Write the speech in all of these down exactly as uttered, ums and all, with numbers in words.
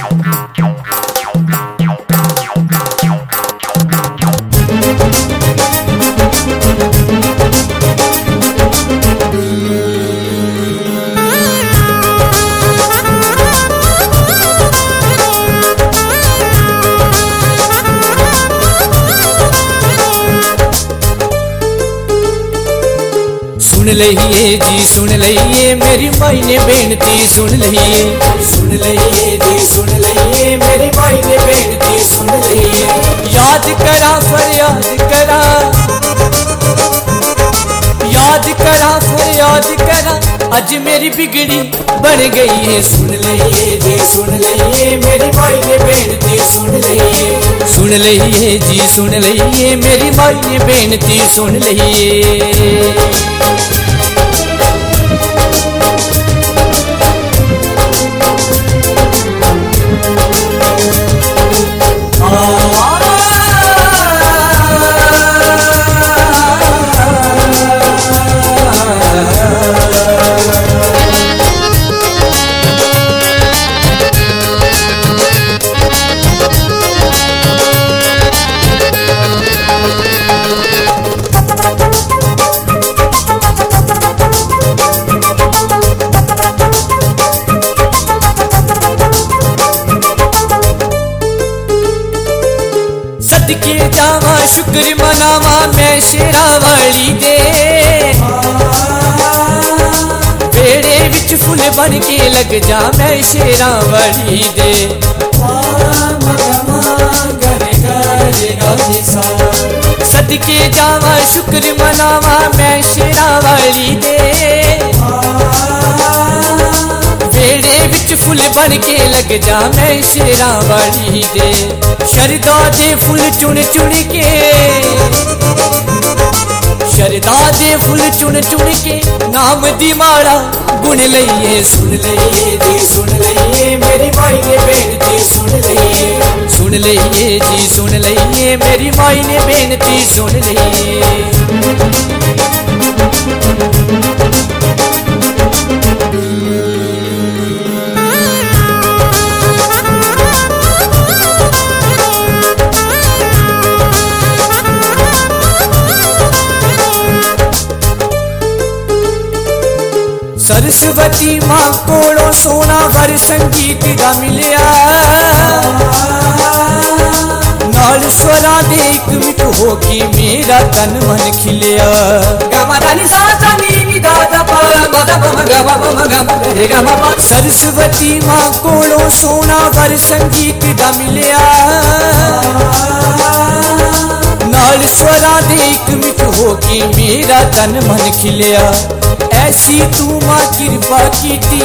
सुन लइए जी सुन लइए मेरी माई ने बेनती सुन लइए सुन लइए जी सुन लइए मेरी माई ने बेनती सुन लइए। याद करा फरियाद करा याद करा फरियाद करा आज मेरी बिगड़ी बन गई है। सुन लइए जी सुन लइए मेरी माई ने बेनती सुन लइए सुन लइए जी सुन लइए मेरी माई ने बेनती सुन लइए। सदके जावा शुक्र मनावा मैं शेरा वाली दे बेड़े विच फुल बन के लग जा मैं शेरा वाली दे। सदके जावा शुक्र मनावा मैं शेरा वाली दे बेड़े विच फुल बन के लग जा मैं शेरा वाली दे। शरदा दे फुल चुन चुन के शरदा दे फुल चुन चुन के नाम दी माड़ा गुण लइए। सुन लइए जी सुन लइए मेरी माई ने बेनती सुन लइए सुन लइए जी सुन लइए मेरी माई ने बेनती सुन लइए। सरस्वती मां कोलों सोना वर संगीत दा मिलिया नाल स्वरा दे एक मिट हो के मेरा तन मन खिलिया। सरस्वती मां कोलों सोना वर संगीत दा मिलिया नाल स्वरा दे एक मिट हो के मेरा तन मन खिलिया। ऐसी तू मां कृपा कीती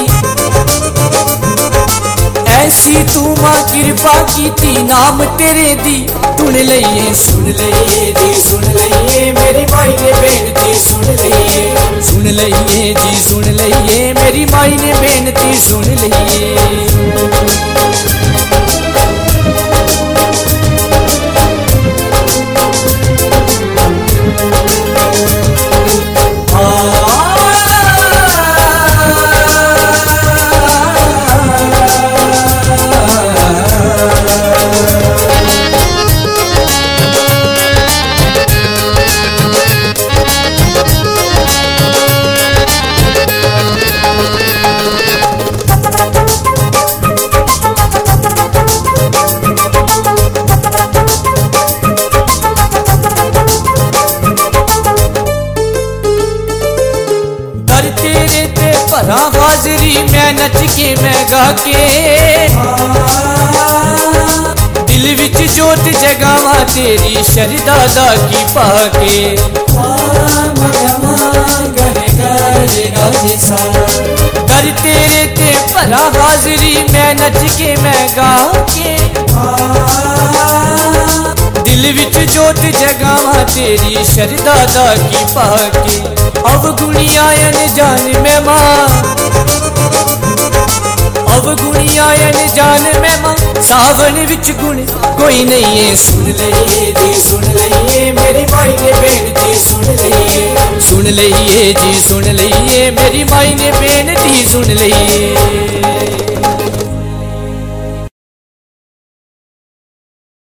ऐसी तू मां कृपा कीती नाम तेरे दी सुन लइए। सुन लइए जी सुन लइए मेरी माई ने बेनती सुन लइए सुन लइए जी सुन लइए मेरी माई ने बेनती सुन लइए। भरा हाजरी मैं नच के मैं गा के दिल विच जोत जगावा तेरी शरदा दा की पाके। दर तेरे ते भरा हाजरी मैं नच के मैं गा के दिल विच जोत जगावा तेरी शरदा दा की पाके। अवगुणी आयन जान मैं मां अवगुणी आयन जान मैं मां सावन विच गुण कोई नहीं है। सुन लइए जी सुन लइए मेरी माई ने बेनती सुन लइए सुन लइए जी सुन लइए मेरी माई ने बेनती सुन लइए।